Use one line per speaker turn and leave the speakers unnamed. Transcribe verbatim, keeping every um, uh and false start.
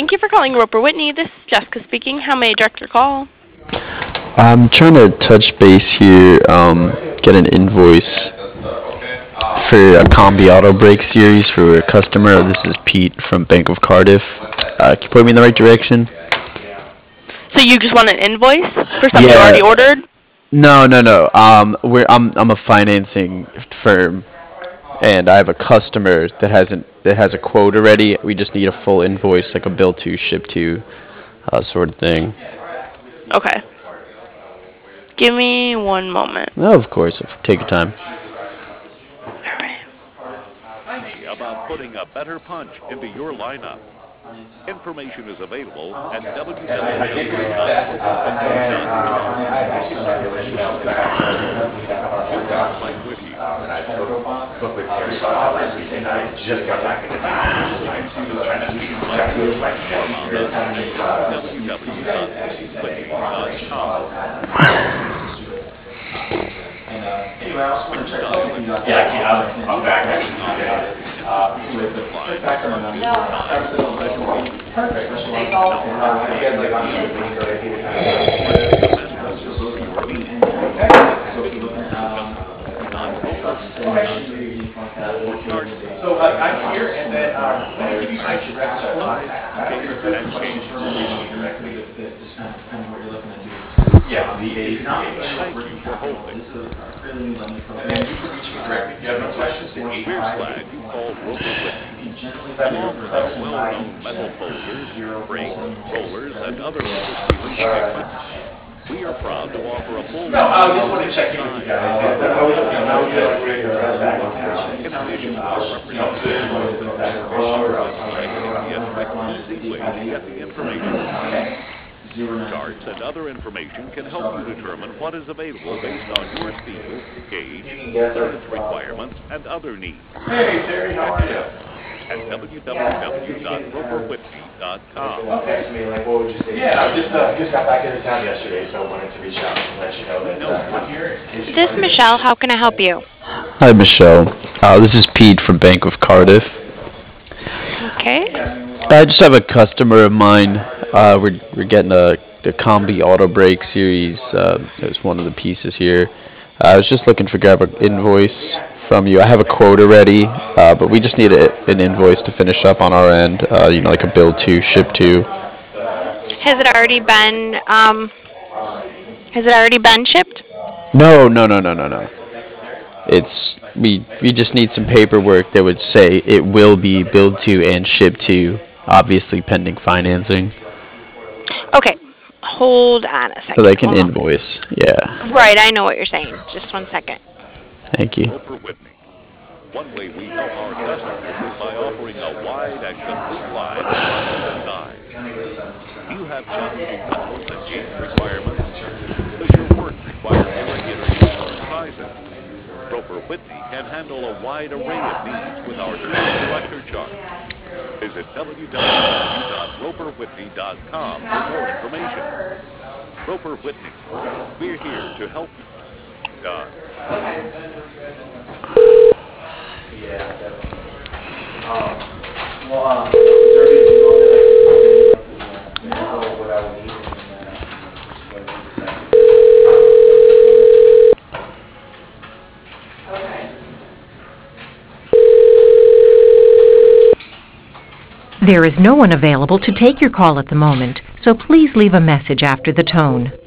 Thank you for calling Roper Whitney. This is Jessica speaking. How may I direct your call?
I'm trying to touch base here, um, get an invoice for a Combi Auto Brake series for a customer. This is Pete from Bank of Cardiff. Uh, can you point me in the right direction?
So you just want an invoice for something you
Yeah.
already ordered?
No, no, no. Um, we're I'm I'm a financing firm, and I have a customer that hasn't that has a quote already. We just need a full invoice, like a bill to, ship to, uh, sort of thing.
Okay. Give me one moment.
No, of course. Take your time.
All right.
About putting a better punch into your lineup. Information is available at w w w dot Mike with you.
Just got back into town. Just trying to speak to Anyway, I also want to check out if you got Yeah, I'm, I'm back actually today. Uh, anyway, but check back on my number. Perfect. Thanks all. You guys like on the things that I needed. So if you look at um, so uh, I'm here, and then um, let me give you my direct line. Yeah, the eight. This is a fairly new lending program. And you can reach me directly. If you have any questions, to eight five six six. You generally have your production by
Metal folders,
zero
brakes,
seven
rollers, and other equipment. We are proud to offer a full
No, I just want to check in with you guys. How was it? How was it? Back in town.
in addition to our
You know, so you know, it's back in
easy way to get the information.
Zero nine.
Charts and other information can help you determine what is available based on your speed, gauge, service requirements, and other needs.
Hey, Terry, how are you?
At w w w dot roper whitney dot com.
Text me, like, what would you say? Yeah, I just uh, just got back into town yesterday, so I wanted to reach out and let you know that uh, I'm here.
This is Michelle. How can I help you?
Hi, Michelle. Uh, this is Pete from Bank of Cardiff.
Okay.
I just have a customer of mine. Uh, we're we're getting a the Combi Auto Brake series. Uh, there's one of the pieces here. I was just looking for grab an invoice from you. I have a quote already, uh, but we just need a, an invoice to finish up on our end. Uh, you know, like a bill to, ship to.
Has it already been um has it already been shipped?
No, no, no, no, no, no. It's we we just need some paperwork that would say it will be billed to and shipped to, obviously pending financing,
Okay. Hold on a
so
second.
they can
Hold on.
invoice. Yeah.
Right, I know what you're saying. Just one second.
Thank you.
Roper Whitney. One way we help our customers is by offering a wide and complete line of buttons and dies. Do you have challenging metals and gauge requirements? Does your work require irregular shapes and sizes? Roper Whitney can handle a wide array of needs with our selector chart. Visit w w w dot roper whitney dot com for more information. Roper Whitney, we're here to help you. Done.
Yeah, definitely. Um, well, um, is there anything you know that I can tell you what I would need and then uh, just go ahead and decide.
There is no one available to take your call at the moment, so please leave a message after the tone.